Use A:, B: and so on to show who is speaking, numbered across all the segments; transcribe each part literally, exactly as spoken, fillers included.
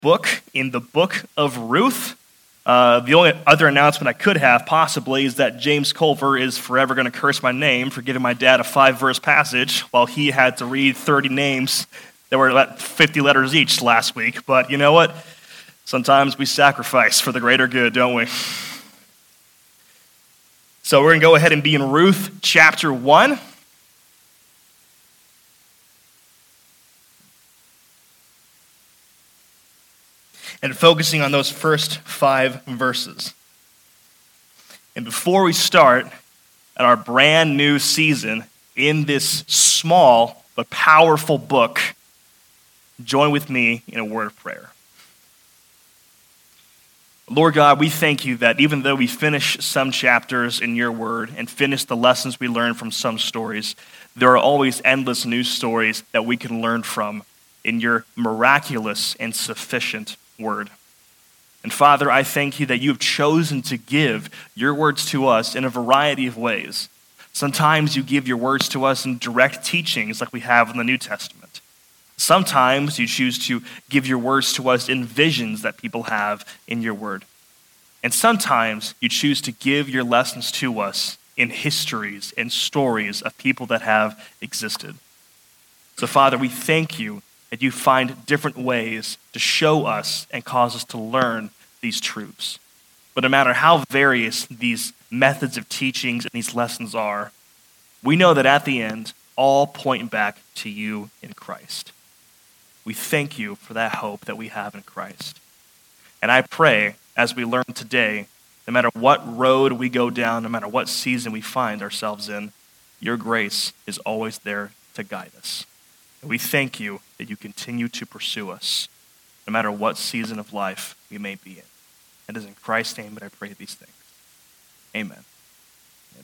A: book in the book of Ruth. Uh, the only other announcement I could have possibly is that James Culver is forever going to curse my name for giving my dad a five-verse passage while he had to read thirty names that were fifty letters each last week. But you know what? Sometimes we sacrifice for the greater good, don't we? So we're going to go ahead and be in Ruth chapter one. And focusing on those first five verses. And before we start at our brand new season in this small but powerful book, join with me in a word of prayer. Lord God, we thank you that even though we finish some chapters in your word and finish the lessons we learn from some stories, there are always endless new stories that we can learn from in your miraculous and sufficient word. And Father, I thank you that you have chosen to give your words to us in a variety of ways. Sometimes you give your words to us in direct teachings like we have in the New Testament. Sometimes you choose to give your words to us in visions that people have in your word. And sometimes you choose to give your lessons to us in histories and stories of people that have existed. So Father, we thank you that you find different ways to show us and cause us to learn these truths. But no matter how various these methods of teachings and these lessons are, we know that at the end, all point back to you in Christ. We thank you for that hope that we have in Christ. And I pray, as we learn today, no matter what road we go down, no matter what season we find ourselves in, your grace is always there to guide us. And we thank you that you continue to pursue us, no matter what season of life we may be in. And it is in Christ's name that I pray these things. Amen. Amen.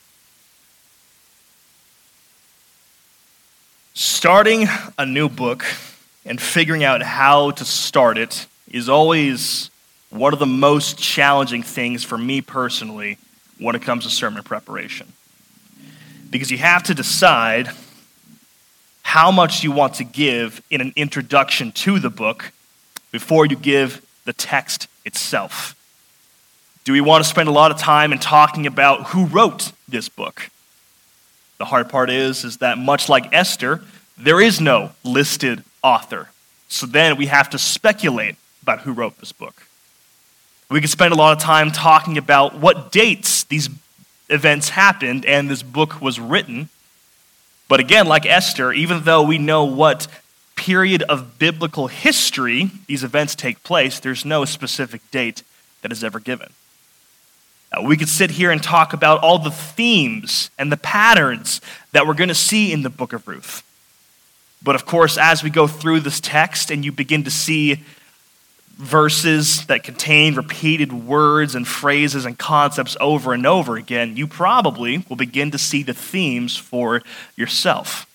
A: Starting a new book and figuring out how to start it is always one of the most challenging things for me personally when it comes to sermon preparation. Because you have to decide how much you want to give in an introduction to the book before you give the text itself. Do we want to spend a lot of time in talking about who wrote this book? The hard part is, is that much like Esther, there is no listed author. So then we have to speculate about who wrote this book. We could spend a lot of time talking about what dates these events happened and this book was written. But again, like Esther, even though we know what period of biblical history these events take place, there's no specific date that is ever given. Uh, we could sit here and talk about all the themes and the patterns that we're going to see in the book of Ruth. But of course, as we go through this text and you begin to see verses that contain repeated words and phrases and concepts over and over again, you probably will begin to see the themes for yourself.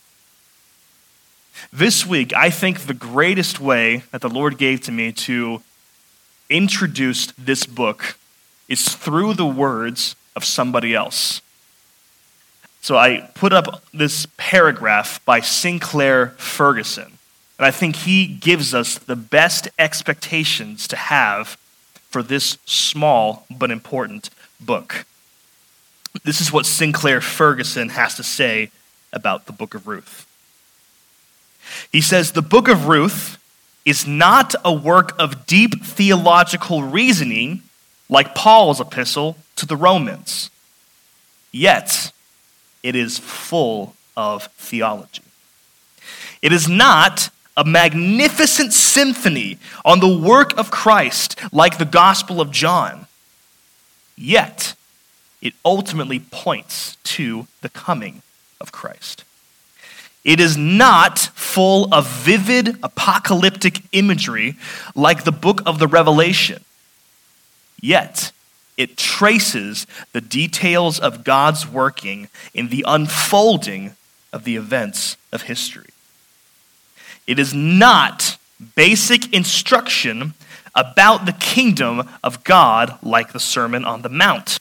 A: This week, I think the greatest way that the Lord gave to me to introduce this book is through the words of somebody else. So I put up this paragraph by Sinclair Ferguson. And I think he gives us the best expectations to have for this small but important book. This is what Sinclair Ferguson has to say about the book of Ruth. He says, the book of Ruth is not a work of deep theological reasoning like Paul's epistle to the Romans. Yet, it is full of theology. It is not a magnificent symphony on the work of Christ like the Gospel of John. Yet, it ultimately points to the coming of Christ. It is not full of vivid apocalyptic imagery like the book of the Revelation. Yet, it traces the details of God's working in the unfolding of the events of history. It is not basic instruction about the kingdom of God like the Sermon on the Mount.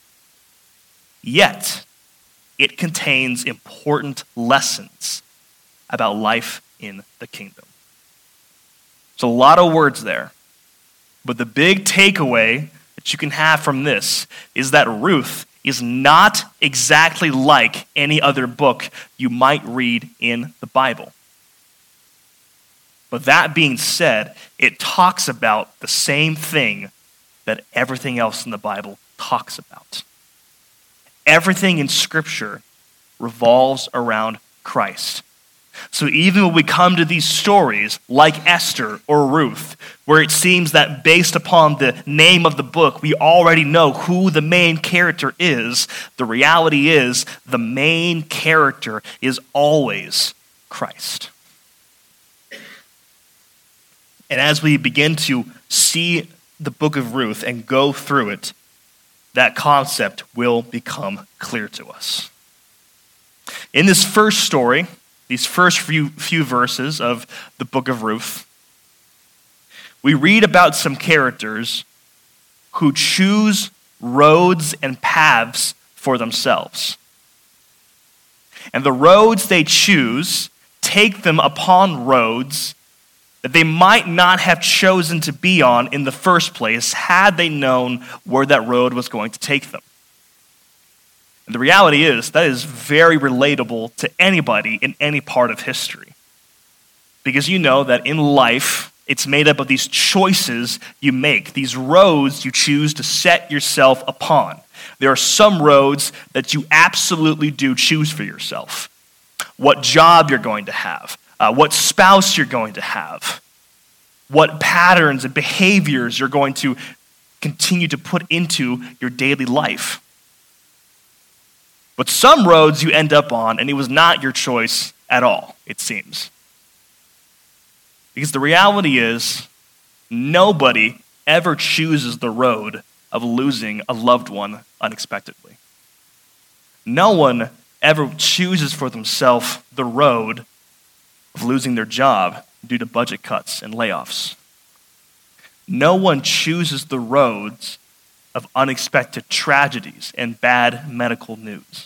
A: Yet, it contains important lessons about life in the kingdom. There's a lot of words there. But the big takeaway that you can have from this is that Ruth is not exactly like any other book you might read in the Bible. But that being said, it talks about the same thing that everything else in the Bible talks about. Everything in Scripture revolves around Christ. So even when we come to these stories like Esther or Ruth, where it seems that based upon the name of the book, we already know who the main character is, the reality is the main character is always Christ. And as we begin to see the book of Ruth and go through it, that concept will become clear to us. In this first story, these first few, few verses of the book of Ruth, we read about some characters who choose roads and paths for themselves. And the roads they choose take them upon roads that they might not have chosen to be on in the first place had they known where that road was going to take them. And the reality is that is very relatable to anybody in any part of history. Because you know that in life, it's made up of these choices you make, these roads you choose to set yourself upon. There are some roads that you absolutely do choose for yourself. What job you're going to have, uh, what spouse you're going to have, what patterns and behaviors you're going to continue to put into your daily life. But some roads you end up on, and it was not your choice at all, it seems. Because the reality is, nobody ever chooses the road of losing a loved one unexpectedly. No one ever chooses for themselves the road of losing their job due to budget cuts and layoffs. No one chooses the roads of unexpected tragedies and bad medical news.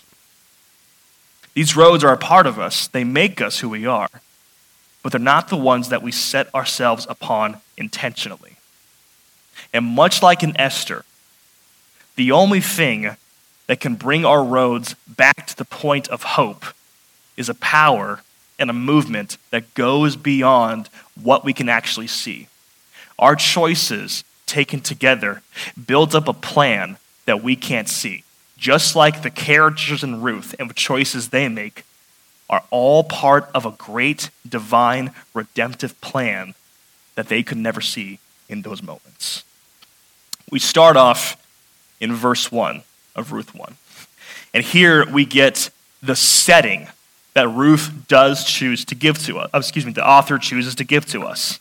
A: These roads are a part of us. They make us who we are, but they're not the ones that we set ourselves upon intentionally. And much like in Esther, the only thing that can bring our roads back to the point of hope is a power and a movement that goes beyond what we can actually see. Our choices taken together build up a plan that we can't see. Just like the characters in Ruth and the choices they make are all part of a great divine redemptive plan that they could never see in those moments. We start off in verse one of Ruth one. And here we get the setting that Ruth does choose to give to us. Excuse me, the author chooses to give to us.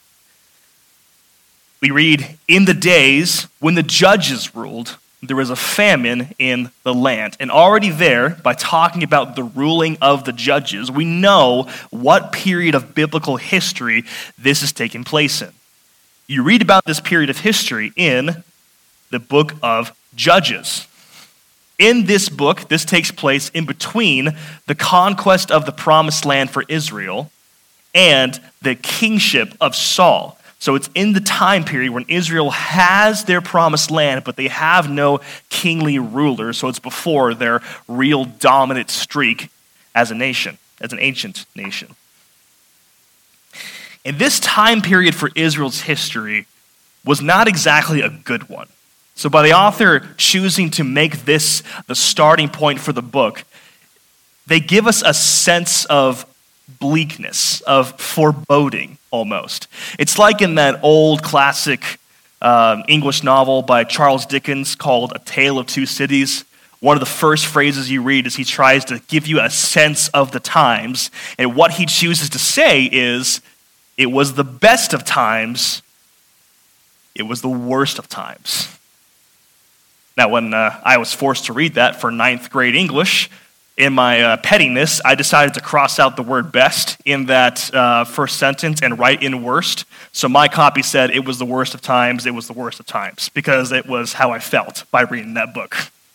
A: We read, "In the days when the judges ruled, there was a famine in the land." And already there, by talking about the ruling of the judges, we know what period of biblical history this is taking place in. You read about this period of history in the book of Judges. In this book, this takes place in between the conquest of the promised land for Israel and the kingship of Saul. So it's in the time period when Israel has their promised land, but they have no kingly ruler. So it's before their real dominant streak as a nation, as an ancient nation. And this time period for Israel's history was not exactly a good one. So by the author choosing to make this the starting point for the book, they give us a sense of bleakness, of foreboding almost. It's like in that old classic um, English novel by Charles Dickens called A Tale of Two Cities. One of the first phrases you read is he tries to give you a sense of the times, and what he chooses to say is, it was the best of times, it was the worst of times. Now, when uh, I was forced to read that for ninth grade English, in my uh, pettiness, I decided to cross out the word best in that uh, first sentence and write in worst. So my copy said it was the worst of times, it was the worst of times, because it was how I felt by reading that book.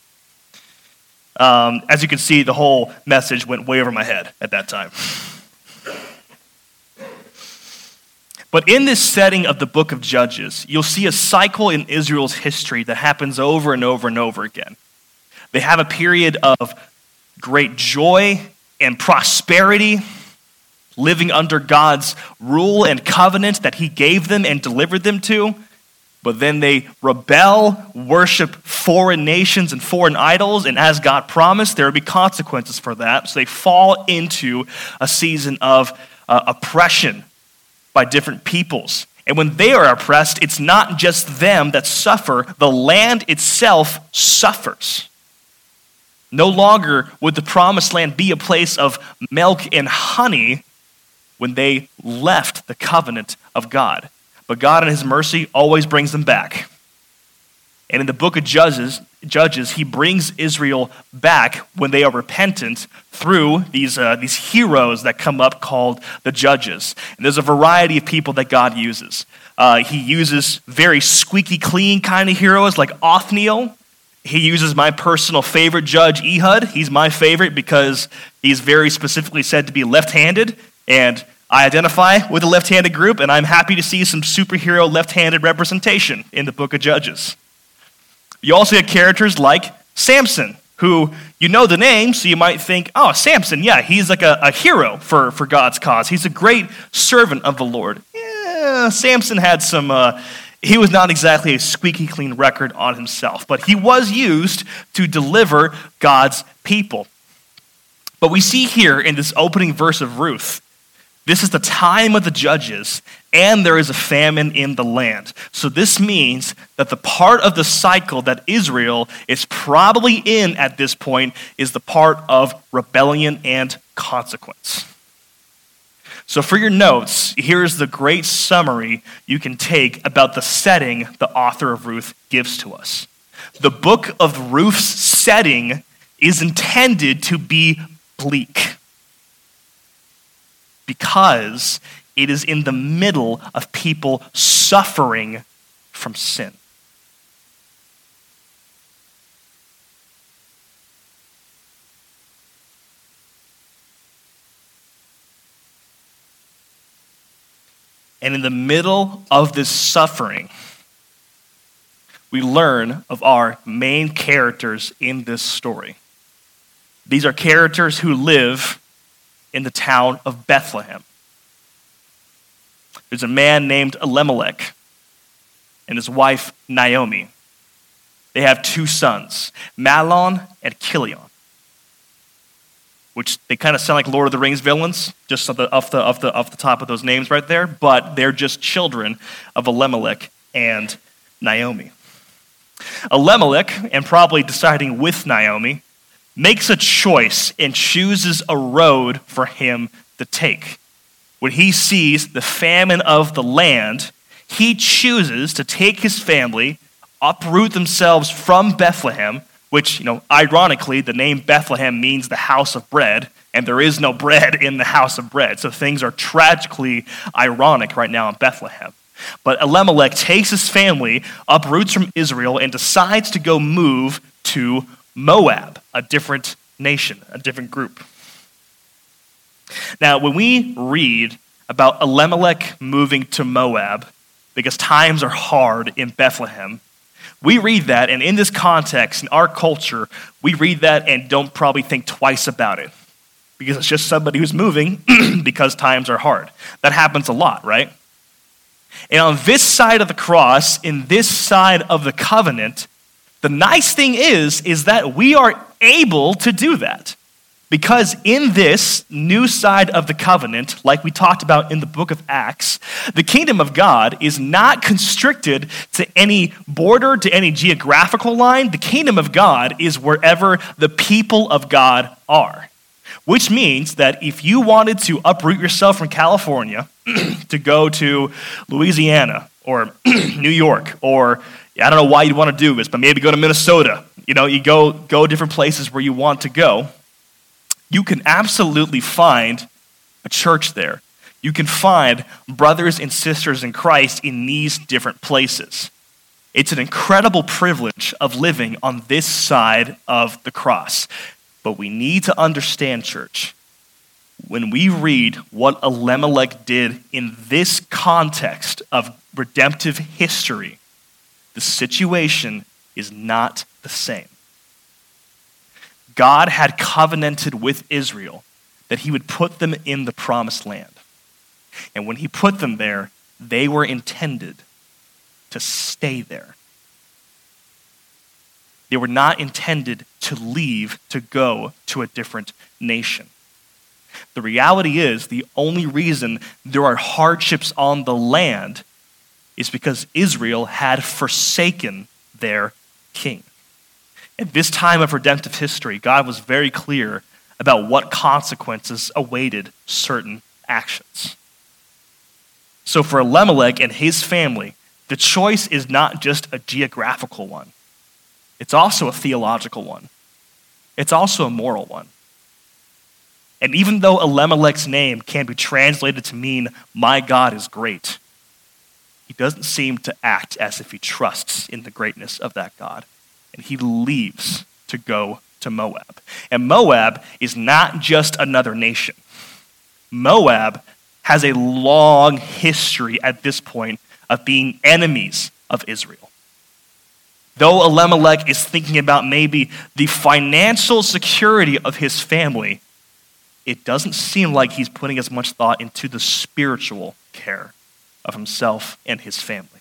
A: Um, as you can see, the whole message went way over my head at that time. But in this setting of the book of Judges, you'll see a cycle in Israel's history that happens over and over and over again. They have a period of great joy and prosperity, living under God's rule and covenant that he gave them and delivered them to. But then they rebel, worship foreign nations and foreign idols, and as God promised, there will be consequences for that. So they fall into a season of uh, oppression by different peoples. And when they are oppressed, it's not just them that suffer, the land itself suffers. No longer would the promised land be a place of milk and honey when they left the covenant of God. But God in his mercy always brings them back. And in the book of Judges, Judges, he brings Israel back when they are repentant through these, uh, these heroes that come up called the Judges. And there's a variety of people that God uses. Uh, he uses very squeaky clean kind of heroes like Othniel. He uses my personal favorite judge, Ehud. He's my favorite because he's very specifically said to be left-handed, and I identify with the left-handed group, and I'm happy to see some superhero left-handed representation in the book of Judges. You also get characters like Samson, who you know the name, so you might think, oh, Samson, yeah, he's like a, a hero for, for God's cause. He's a great servant of the Lord. Yeah, Samson had some, uh, he was not exactly a squeaky clean record on himself, but he was used to deliver God's people. But we see here in this opening verse of Ruth, this is the time of the judges, and there is a famine in the land. So this means that the part of the cycle that Israel is probably in at this point is the part of rebellion and consequence. So for your notes, here's the great summary you can take about the setting the author of Ruth gives to us. The book of Ruth's setting is intended to be bleak, because it is in the middle of people suffering from sin. And in the middle of this suffering, we learn of our main characters in this story. These are characters who live in the town of Bethlehem. There's a man named Elimelech and his wife Naomi. They have two sons, Mahlon and Chilion, which they kind of sound like Lord of the Rings villains, just off the, off the, off the, off the top of those names right there, but they're just children of Elimelech and Naomi. Elimelech, and probably deciding with Naomi, makes a choice and chooses a road for him to take. When he sees the famine of the land, he chooses to take his family, uproot themselves from Bethlehem, which, you know, ironically, the name Bethlehem means the house of bread, and there is no bread in the house of bread. So things are tragically ironic right now in Bethlehem. But Elimelech takes his family, uproots from Israel, and decides to go move to Moab, a different nation, a different group. Now, when we read about Elimelech moving to Moab, because times are hard in Bethlehem, we read that, and in this context, in our culture, we read that and don't probably think twice about it, because it's just somebody who's moving because times are hard. That happens a lot, right? And on this side of the cross, in this side of the covenant, the nice thing is, is that we are able to do that. Because in this new side of the covenant, like we talked about in the book of Acts, the kingdom of God is not constricted to any border, to any geographical line. The kingdom of God is wherever the people of God are. Which means that if you wanted to uproot yourself from California to go to Louisiana or New York, or I don't know why you'd want to do this, but maybe go to Minnesota. You know, you go go different places where you want to go. You can absolutely find a church there. You can find brothers and sisters in Christ in these different places. It's an incredible privilege of living on this side of the cross. But we need to understand, church, when we read what Elimelech did in this context of redemptive history, the situation is not the same. God had covenanted with Israel that he would put them in the promised land. And when he put them there, they were intended to stay there. They were not intended to leave to go to a different nation. The reality is, the only reason there are hardships on the land is because Israel had forsaken their king. At this time of redemptive history, God was very clear about what consequences awaited certain actions. So for Elimelech and his family, the choice is not just a geographical one. It's also a theological one. It's also a moral one. And even though Elimelech's name can be translated to mean, my God is great, he doesn't seem to act as if he trusts in the greatness of that God. And he leaves to go to Moab. And Moab is not just another nation. Moab has a long history at this point of being enemies of Israel. Though Elimelech is thinking about maybe the financial security of his family, it doesn't seem like he's putting as much thought into the spiritual care of himself and his family.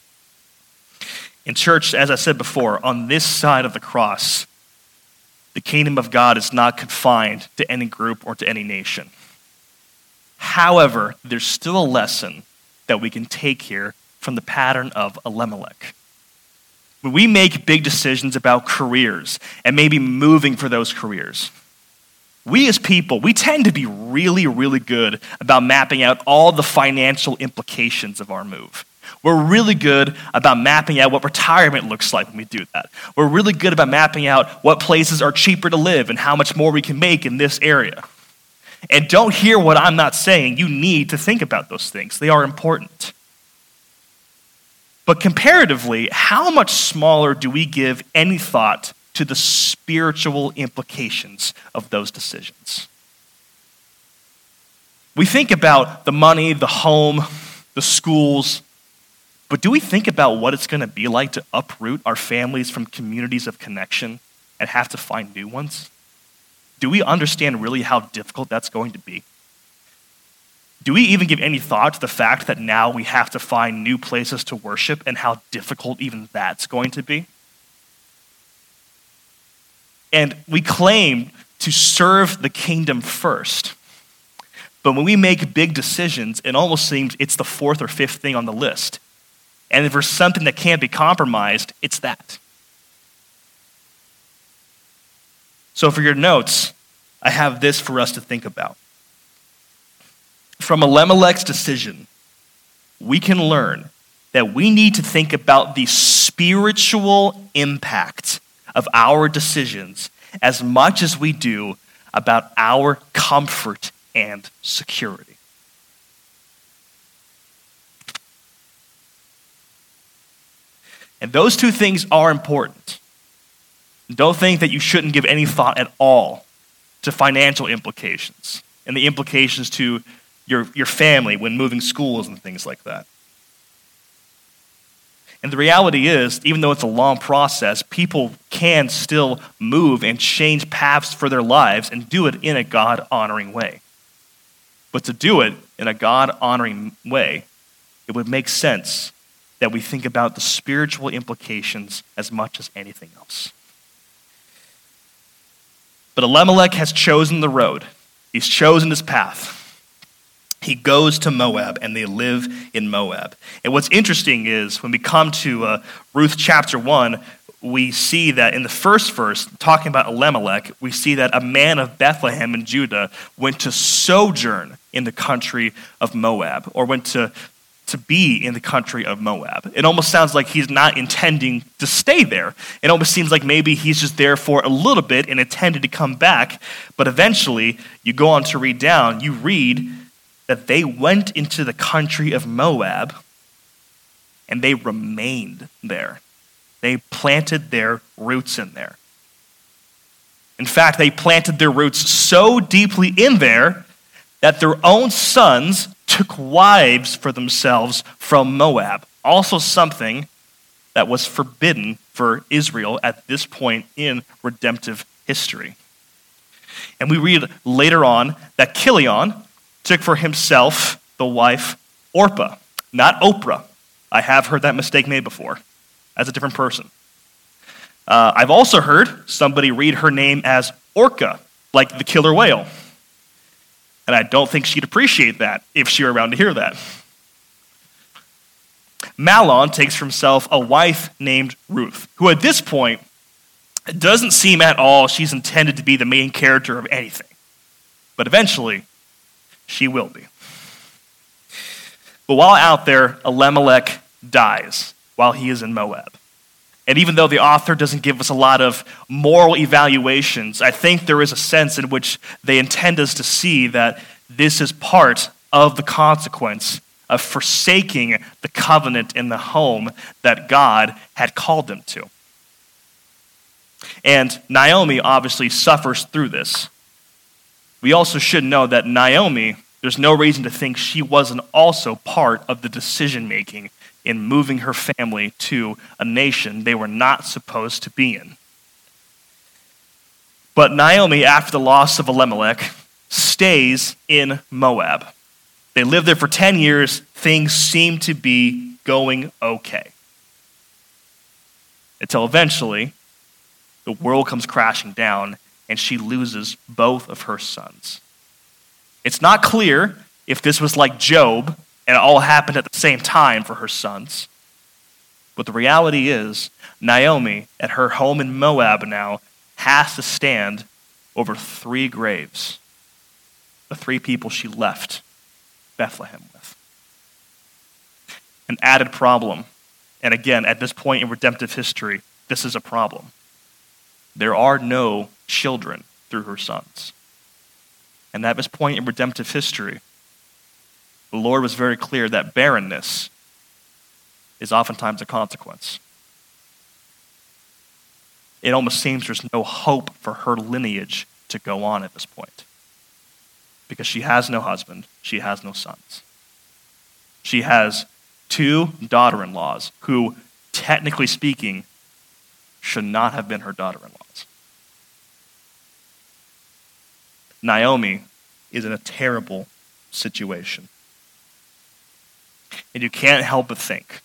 A: In church, as I said before, on this side of the cross, the kingdom of God is not confined to any group or to any nation. However, there's still a lesson that we can take here from the pattern of Elimelech. When we make big decisions about careers and maybe moving for those careers, we as people, we tend to be really, really good about mapping out all the financial implications of our move. We're really good about mapping out what retirement looks like when we do that. We're really good about mapping out what places are cheaper to live and how much more we can make in this area. And don't hear what I'm not saying. You need to think about those things. They are important. But comparatively, how much smaller do we give any thought to the spiritual implications of those decisions? We think about the money, the home, the schools, but do we think about what it's going to be like to uproot our families from communities of connection and have to find new ones? Do we understand really how difficult that's going to be? Do we even give any thought to the fact that now we have to find new places to worship and how difficult even that's going to be? And we claim to serve the kingdom first. But when we make big decisions, it almost seems it's the fourth or fifth thing on the list. And if there's something that can't be compromised, it's that. So for your notes, I have this for us to think about. From Elimelech's decision, we can learn that we need to think about the spiritual impact of our decisions as much as we do about our comfort and security. And those two things are important. Don't think that you shouldn't give any thought at all to financial implications and the implications to your, your family when moving schools and things like that. And the reality is, even though it's a long process, people can still move and change paths for their lives and do it in a God-honoring way. But to do it in a God-honoring way, it would make sense that we think about the spiritual implications as much as anything else. But Elimelech has chosen the road. He's chosen his path. He goes to Moab, and they live in Moab. And what's interesting is when we come to uh, Ruth chapter one, we see that in the first verse, talking about Elimelech, we see that a man of Bethlehem in Judah went to sojourn in the country of Moab, or went to, to be in the country of Moab. It almost sounds like he's not intending to stay there. It almost seems like maybe he's just there for a little bit and intended to come back. But eventually, you go on to read down, you read that they went into the country of Moab and they remained there. They planted their roots in there. In fact, they planted their roots so deeply in there that their own sons took wives for themselves from Moab, also something that was forbidden for Israel at this point in redemptive history. And we read later on that Chilion took for himself the wife Orpah, not Oprah. I have heard that mistake made before, as a different person. Uh, I've also heard somebody read her name as Orca, like the killer whale. And I don't think she'd appreciate that if she were around to hear that. Mahlon takes for himself a wife named Ruth, who at this point, it doesn't seem at all she's intended to be the main character of anything. But eventually, she will be. But while out there, Elimelech dies while he is in Moab. And even though the author doesn't give us a lot of moral evaluations, I think there is a sense in which they intend us to see that this is part of the consequence of forsaking the covenant in the home that God had called them to. And Naomi obviously suffers through this. We also should know that Naomi, there's no reason to think she wasn't also part of the decision-making in moving her family to a nation they were not supposed to be in. But Naomi, after the loss of Elimelech, stays in Moab. They live there for ten years. Things seem to be going okay. Until eventually, the world comes crashing down and she loses both of her sons. It's not clear if this was like Job and it all happened at the same time for her sons. But the reality is, Naomi, at her home in Moab now, has to stand over three graves. The three people she left Bethlehem with. An added problem, and again, at this point in redemptive history, this is a problem. There are no children through her sons. And at this point in redemptive history, the Lord was very clear that barrenness is oftentimes a consequence. It almost seems there's no hope for her lineage to go on at this point. Because she has no husband, she has no sons. She has two daughter-in-laws who, technically speaking, should not have been her daughter-in-laws. Naomi is in a terrible situation. And you can't help but think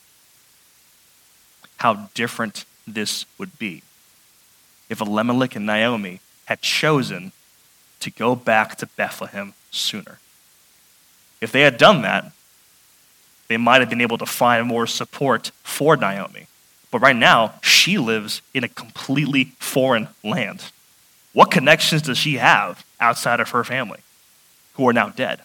A: how different this would be if Elimelech and Naomi had chosen to go back to Bethlehem sooner. If they had done that, they might have been able to find more support for Naomi. But right now, she lives in a completely foreign land. What connections does she have outside of her family, who are now dead?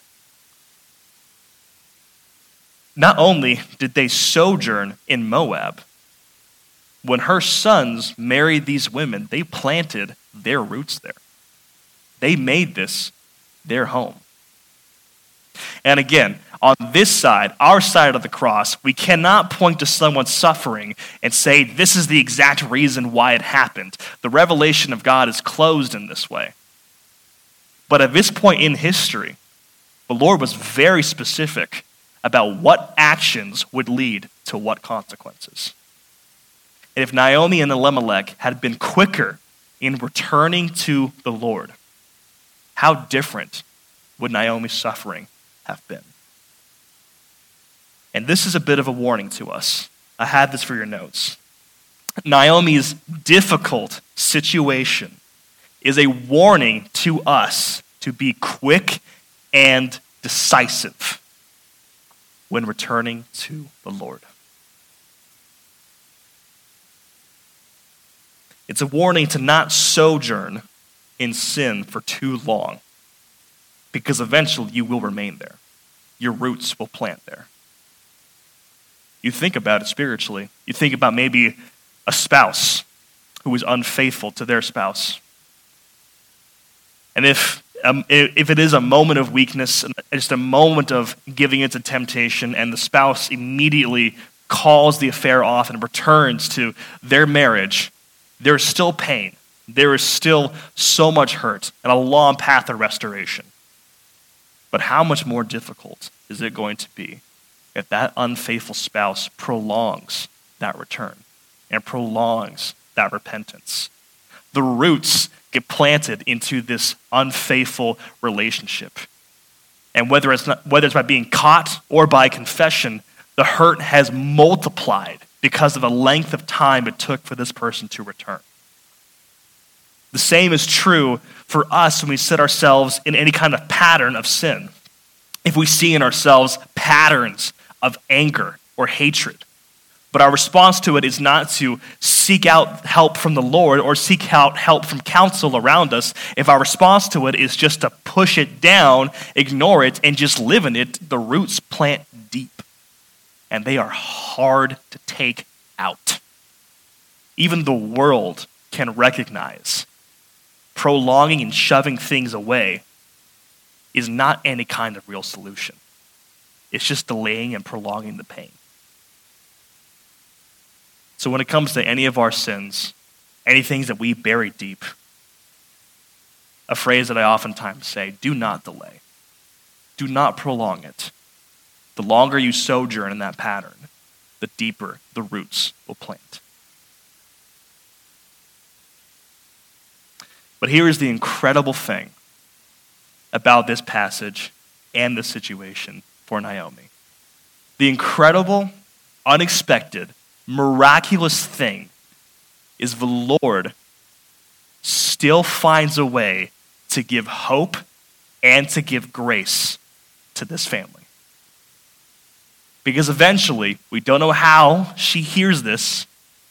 A: Not only did they sojourn in Moab, when her sons married these women, they planted their roots there. They made this their home. And again, on this side, our side of the cross, we cannot point to someone suffering and say, this is the exact reason why it happened. The revelation of God is closed in this way. But at this point in history, the Lord was very specific about what actions would lead to what consequences. And if Naomi and Elimelech had been quicker in returning to the Lord, how different would Naomi's suffering have been? And this is a bit of a warning to us. I had this for your notes. Naomi's difficult situation is a warning to us to be quick and decisive when returning to the Lord. It's a warning to not sojourn in sin for too long, because eventually you will remain there. Your roots will plant there. You think about it spiritually. You think about maybe a spouse who is unfaithful to their spouse. And if um, if it is a moment of weakness, just a moment of giving into temptation, and the spouse immediately calls the affair off and returns to their marriage, there is still pain. There is still so much hurt and a long path of restoration. But how much more difficult is it going to be if that unfaithful spouse prolongs that return and prolongs that repentance? The roots get planted into this unfaithful relationship. And whether it's not, whether it's by being caught or by confession, the hurt has multiplied because of the length of time it took for this person to return. The same is true for us when we set ourselves in any kind of pattern of sin. If we see in ourselves patterns of anger or hatred, but our response to it is not to seek out help from the Lord or seek out help from counsel around us. If our response to it is just to push it down, ignore it, and just live in it, the roots plant deep. And they are hard to take out. Even the world can recognize prolonging and shoving things away is not any kind of real solution. It's just delaying and prolonging the pain. So when it comes to any of our sins, any things that we bury deep, a phrase that I oftentimes say, do not delay. Do not prolong it. The longer you sojourn in that pattern, the deeper the roots will plant. But here is the incredible thing about this passage and this situation for Naomi. The incredible, unexpected, miraculous thing is the Lord still finds a way to give hope and to give grace to this family. Because eventually, we don't know how she hears this,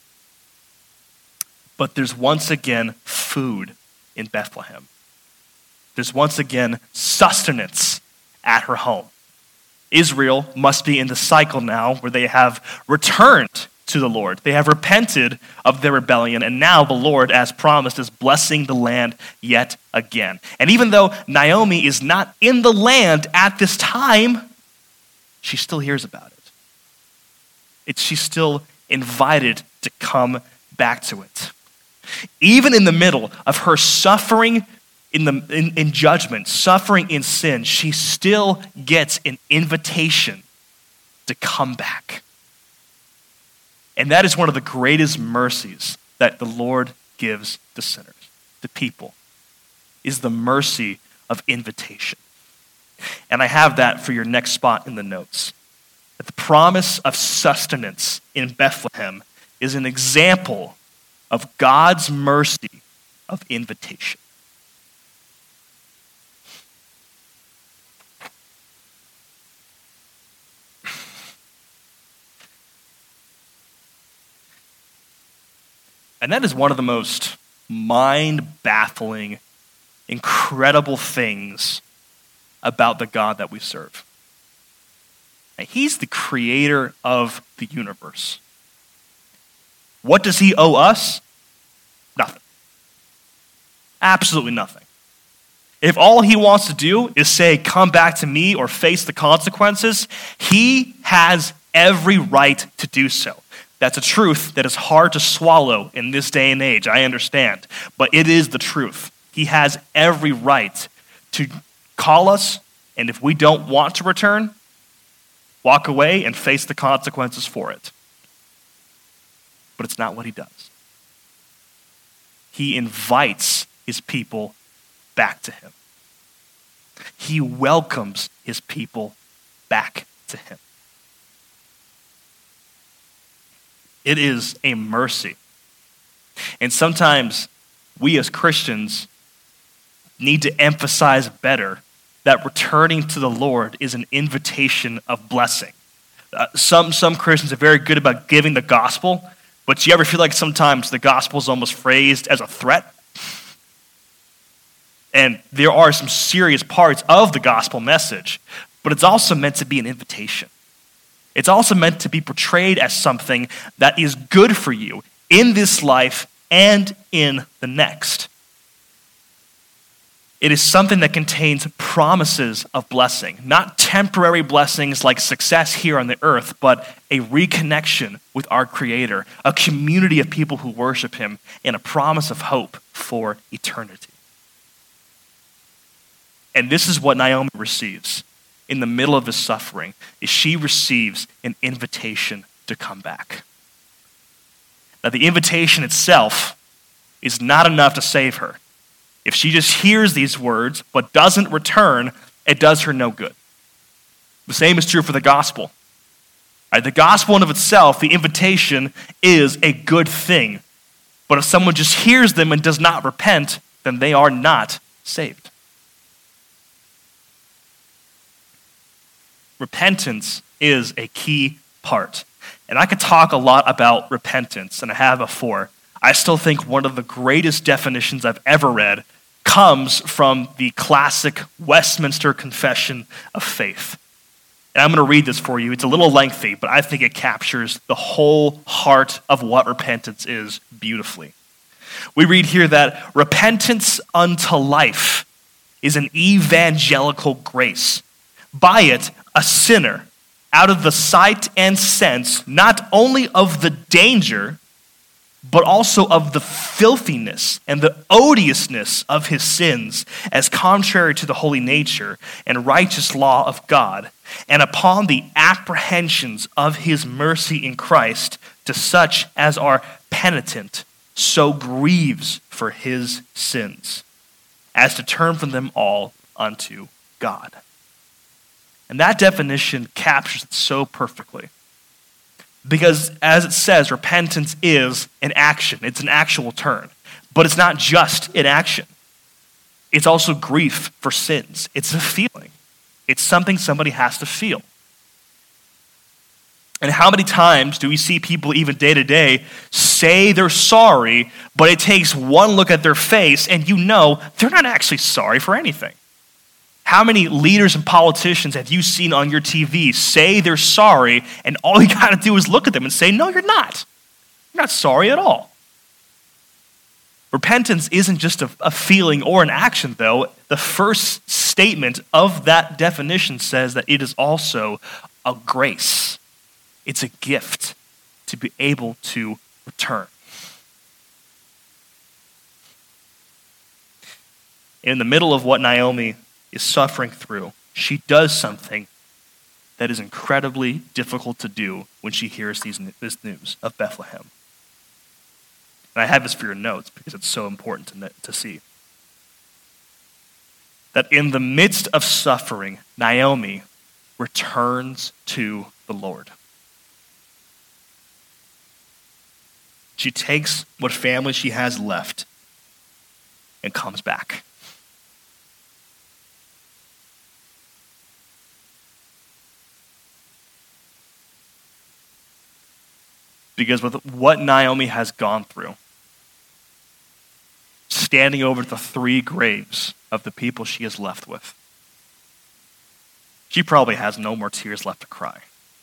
A: but there's once again food in Bethlehem. There's once again sustenance at her home. Israel must be in the cycle now where they have returned to the Lord. They have repented of their rebellion, and now the Lord, as promised, is blessing the land yet again. And even though Naomi is not in the land at this time, she still hears about it. It's, she's still invited to come back to it. Even in the middle of her suffering in, the, in, in judgment, suffering in sin, she still gets an invitation to come back. And that is one of the greatest mercies that the Lord gives to sinners, to people, is the mercy of invitation. And I have that for your next spot in the notes. That the promise of sustenance in Bethlehem is an example of God's mercy of invitation. And that is one of the most mind-baffling, incredible things about the God that we serve. And he's the creator of the universe. What does he owe us? Nothing. Absolutely nothing. If all he wants to do is say, come back to me or face the consequences, he has every right to do so. That's a truth that is hard to swallow in this day and age, I understand. But it is the truth. He has every right to call us, and if we don't want to return, walk away and face the consequences for it. But it's not what he does. He invites his people back to him. He welcomes his people back to him. It is a mercy. And sometimes we as Christians need to emphasize better that returning to the Lord is an invitation of blessing. Uh, some, some Christians are very good about giving the gospel, but do you ever feel like sometimes the gospel is almost phrased as a threat? And there are some serious parts of the gospel message, but it's also meant to be an invitation. It's also meant to be portrayed as something that is good for you in this life and in the next. It is something that contains promises of blessing, not temporary blessings like success here on the earth, but a reconnection with our Creator, a community of people who worship him, and a promise of hope for eternity. And this is what Naomi receives in the middle of his suffering, is she receives an invitation to come back. Now, the invitation itself is not enough to save her. If she just hears these words but doesn't return, it does her no good. The same is true for the gospel. Right? The gospel in of itself, the invitation, is a good thing. But if someone just hears them and does not repent, then they are not saved. Repentance is a key part. And I could talk a lot about repentance, and I have before. I still think one of the greatest definitions I've ever read comes from the classic Westminster Confession of Faith. And I'm going to read this for you. It's a little lengthy, but I think it captures the whole heart of what repentance is beautifully. We read here that repentance unto life is an evangelical grace. By it, a sinner, out of the sight and sense, not only of the danger, but also of the filthiness and the odiousness of his sins, as contrary to the holy nature and righteous law of God, and upon the apprehensions of his mercy in Christ to such as are penitent, so grieves for his sins, as to turn from them all unto God. And that definition captures it so perfectly. Because as it says, repentance is an action. It's an actual turn. But it's not just an action. It's also grief for sins. It's a feeling. It's something somebody has to feel. And how many times do we see people even day to day say they're sorry, but it takes one look at their face and you know they're not actually sorry for anything? How many leaders and politicians have you seen on your T V say they're sorry, and all you got to do is look at them and say, no, you're not. You're not sorry at all. Repentance isn't just a, a feeling or an action, though. The first statement of that definition says that it is also a grace. It's a gift to be able to return. In the middle of what Naomi is suffering through, she does something that is incredibly difficult to do when she hears these, this news of Bethlehem. And I have this for your notes because it's so important to, to see. That in the midst of suffering, Naomi returns to the Lord. She takes what family she has left and comes back. Because with what Naomi has gone through, standing over the three graves of the people she is left with, she probably has no more tears left to cry.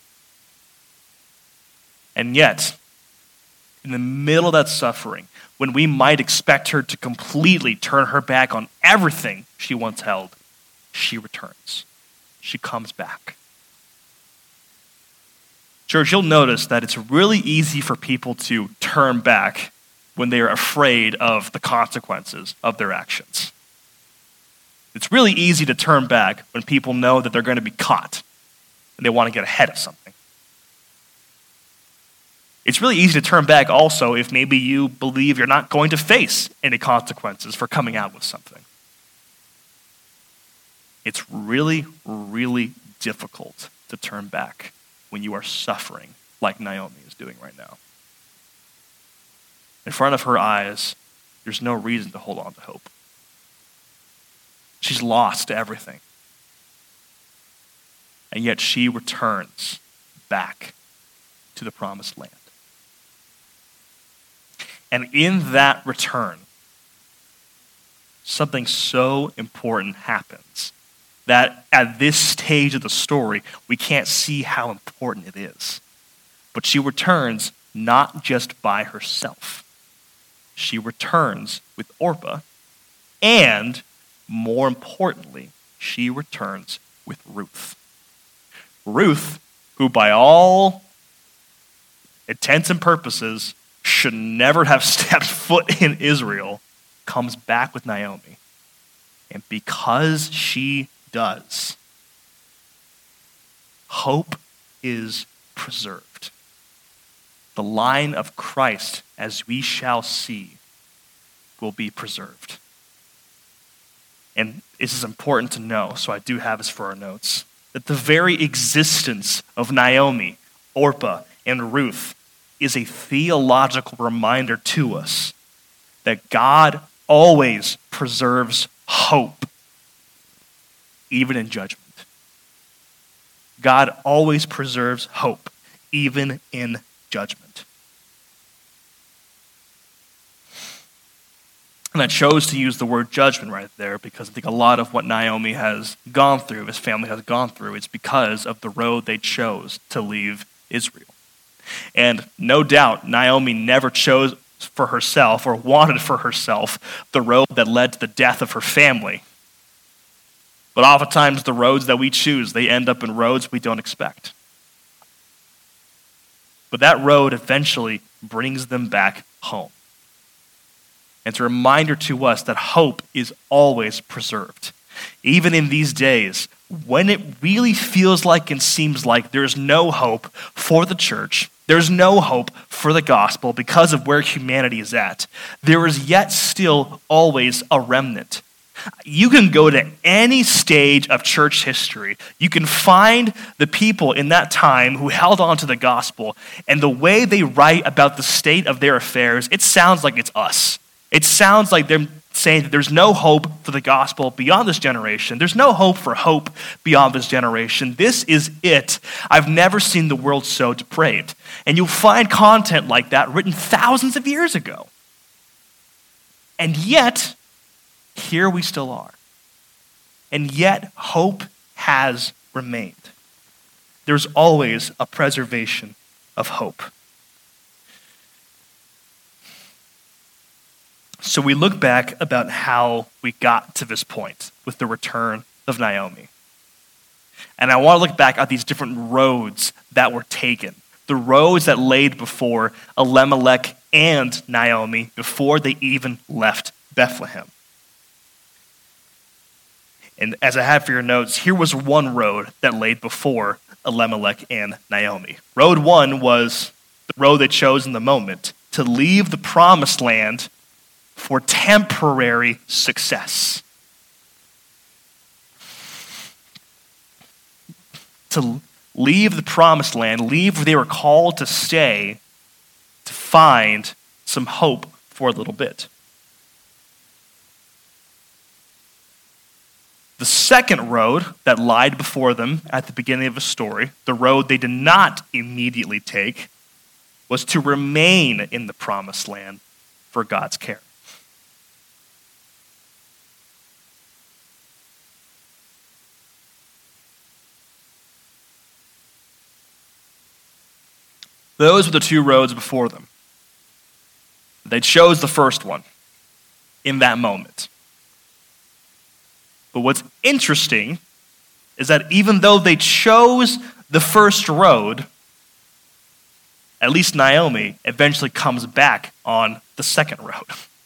A: And yet, in the middle of that suffering, when we might expect her to completely turn her back on everything she once held, she returns. She comes back. Church, you'll notice that it's really easy for people to turn back when they are afraid of the consequences of their actions. It's really easy to turn back when people know that they're going to be caught and they want to get ahead of something. It's really easy to turn back also if maybe you believe you're not going to face any consequences for coming out with something. It's really, really difficult to turn back when you are suffering like Naomi is doing right now. In front of her eyes, there's no reason to hold on to hope. She's lost everything. And yet she returns back to the promised land. And in that return, something so important happens that at this stage of the story, we can't see how important it is. But she returns not just by herself. She returns with Orpah, and more importantly, she returns with Ruth. Ruth, who by all intents and purposes should never have stepped foot in Israel, comes back with Naomi. And because she does, hope is preserved. The line of Christ, as we shall see, will be preserved. And this is important to know, so I do have this for our notes, that the very existence of Naomi, Orpah, and Ruth is a theological reminder to us that God always preserves hope, even in judgment. God always preserves hope, even in judgment. And I chose to use the word judgment right there because I think a lot of what Naomi has gone through, his family has gone through, is because of the road they chose to leave Israel. And no doubt, Naomi never chose for herself or wanted for herself the road that led to the death of her family. But oftentimes the roads that we choose, they end up in roads we don't expect. But that road eventually brings them back home. And it's a reminder to us that hope is always preserved. Even in these days, when it really feels like and seems like there's no hope for the church, there's no hope for the gospel because of where humanity is at, there is yet still always a remnant. You can go to any stage of church history. You can find the people in that time who held on to the gospel, and the way they write about the state of their affairs, it sounds like it's us. It sounds like they're saying that there's no hope for the gospel beyond this generation. There's no hope for hope beyond this generation. This is it. I've never seen the world so depraved. And you'll find content like that written thousands of years ago. And yet, here we still are. And yet, hope has remained. There's always a preservation of hope. So we look back about how we got to this point with the return of Naomi. And I want to look back at these different roads that were taken. The roads that laid before Elimelech and Naomi before they even left Bethlehem. And as I have for your notes, here was one road that laid before Elimelech and Naomi. Road one was the road they chose in the moment to leave the promised land for temporary success. To leave the promised land, leave where they were called to stay, to find some hope for a little bit. The second road that lied before them at the beginning of the story, the road they did not immediately take, was to remain in the promised land for God's care. Those were the two roads before them. They chose the first one in that moment. But what's interesting is that even though they chose the first road, at least Naomi eventually comes back on the second road.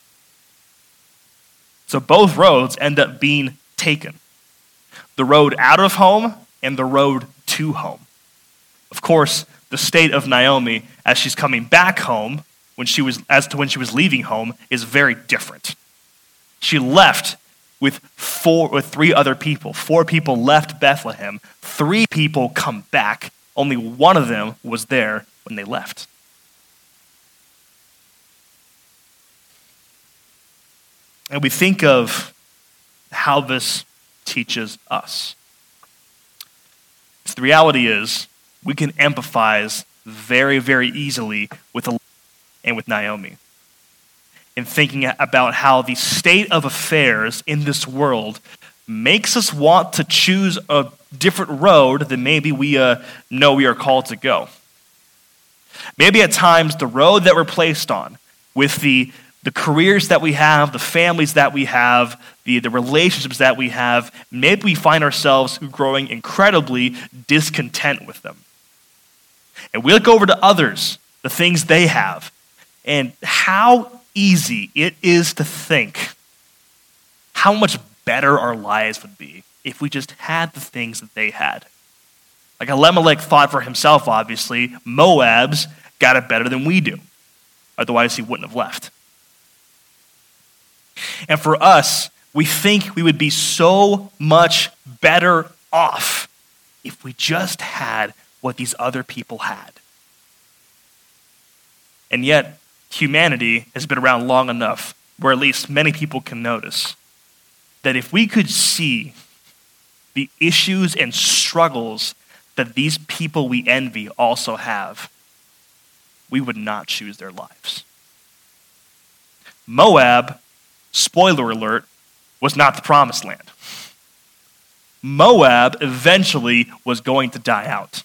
A: So both roads end up being taken. The road out of home and the road to home. Of course, the state of Naomi as she's coming back home, when she was as to when she was leaving home, is very different. She left with four with three other people. Four people left Bethlehem. Three people come back. Only one of them was there when they left. And we think of how this teaches us. So the reality is, we can empathize very, very easily with Elimelech and with Naomi in thinking about how the state of affairs in this world makes us want to choose a different road than maybe we uh, know we are called to go. Maybe at times the road that we're placed on with the, the careers that we have, the families that we have, the, the relationships that we have, maybe we find ourselves growing incredibly discontent with them. And we look over to others, the things they have, and how easy it is to think how much better our lives would be if we just had the things that they had. Like Elimelech thought for himself, obviously, Moab's got it better than we do. Otherwise, he wouldn't have left. And for us, we think we would be so much better off if we just had what these other people had. And yet, humanity has been around long enough where at least many people can notice that if we could see the issues and struggles that these people we envy also have, we would not choose their lives. Moab, spoiler alert, was not the promised land. Moab eventually was going to die out.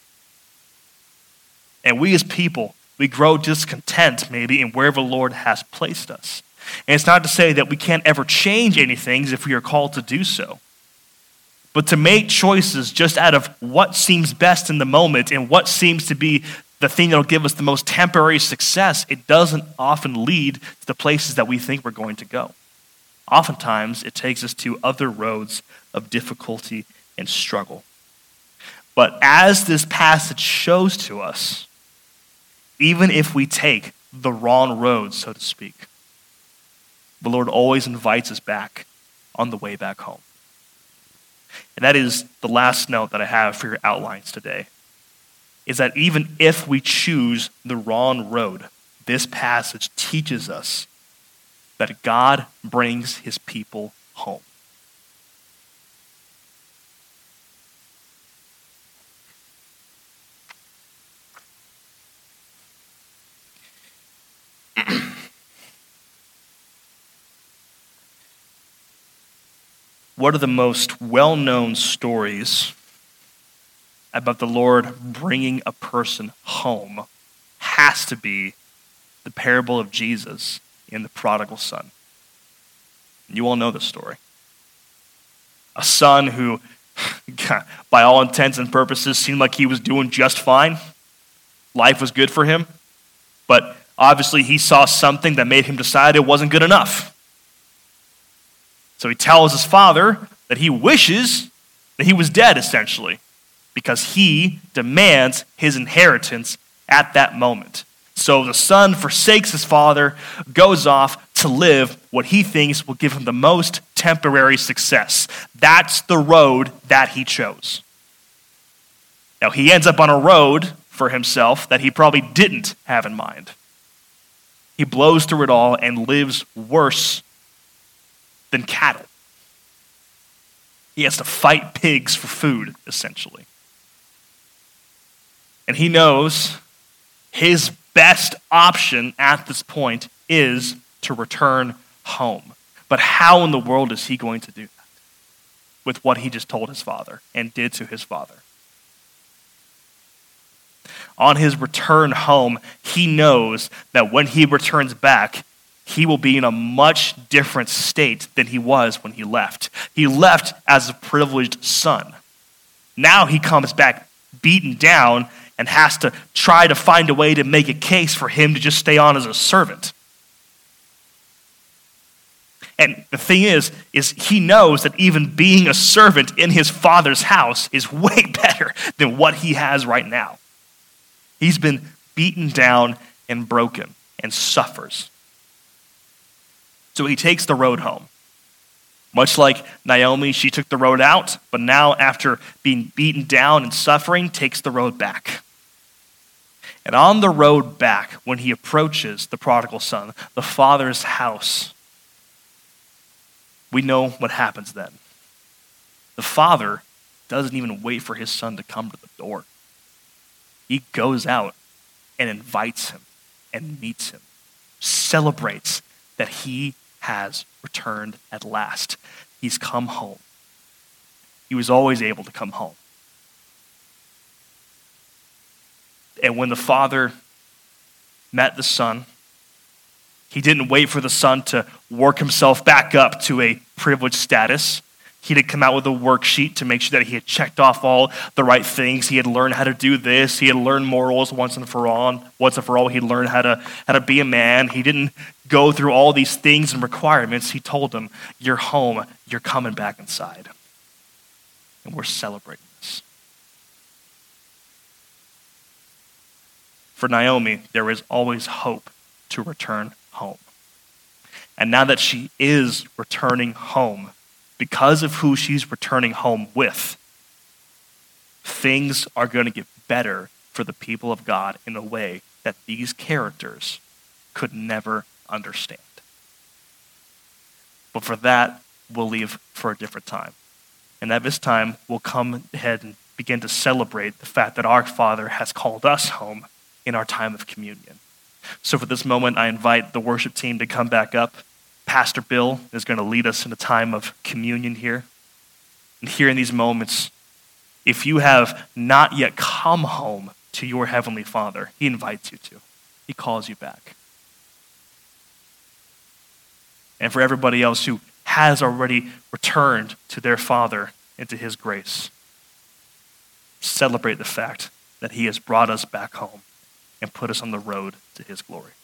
A: And we as people, we grow discontent maybe in wherever the Lord has placed us. And it's not to say that we can't ever change anything if we are called to do so. But to make choices just out of what seems best in the moment and what seems to be the thing that will give us the most temporary success, it doesn't often lead to the places that we think we're going to go. Oftentimes, it takes us to other roads of difficulty and struggle. But as this passage shows to us, even if we take the wrong road, so to speak, the Lord always invites us back on the way back home. And that is the last note that I have for your outlines today, is that even if we choose the wrong road, this passage teaches us that God brings his people home. One of the most well-known stories about the Lord bringing a person home has to be the parable of Jesus in the prodigal son. You all know this story. A son who, by all intents and purposes, seemed like he was doing just fine. Life was good for him. But obviously he saw something that made him decide it wasn't good enough. So he tells his father that he wishes that he was dead, essentially, because he demands his inheritance at that moment. So the son forsakes his father, goes off to live what he thinks will give him the most temporary success. That's the road that he chose. Now, he ends up on a road for himself that he probably didn't have in mind. He blows through it all and lives worse than cattle. He has to fight pigs for food, essentially. And he knows his best option at this point is to return home. But how in the world is he going to do that with what he just told his father and did to his father? On his return home, he knows that when he returns back, he will be in a much different state than he was when he left. He left as a privileged son. Now he comes back beaten down and has to try to find a way to make a case for him to just stay on as a servant. And the thing is, is he knows that even being a servant in his father's house is way better than what he has right now. He's been beaten down and broken and suffers. So he takes the road home. Much like Naomi, she took the road out, but now after being beaten down and suffering, takes the road back. And on the road back, when he approaches the prodigal son, the father's house, we know what happens then. The father doesn't even wait for his son to come to the door. He goes out and invites him and meets him, celebrates that he has returned at last. He's come home. He was always able to come home. And when the father met the son, he didn't wait for the son to work himself back up to a privileged status. He didn't come out with a worksheet to make sure that he had checked off all the right things. He had learned how to do this. He had learned morals once and for all. Once and for all, he learned how to, how to be a man. He didn't go through all these things and requirements. He told them, you're home. You're coming back inside. And we're celebrating this. For Naomi, there is always hope to return home. And now that she is returning home, because of who she's returning home with, things are going to get better for the people of God in a way that these characters could never understand. But for that, we'll leave for a different time. And at this time, we'll come ahead and begin to celebrate the fact that our Father has called us home in our time of communion. So for this moment, I invite the worship team to come back up. Pastor Bill is going to lead us in a time of communion here. And here in these moments, if you have not yet come home to your Heavenly Father, He invites you to. He calls you back. And for everybody else who has already returned to their Father and to His grace, celebrate the fact that He has brought us back home and put us on the road to His glory.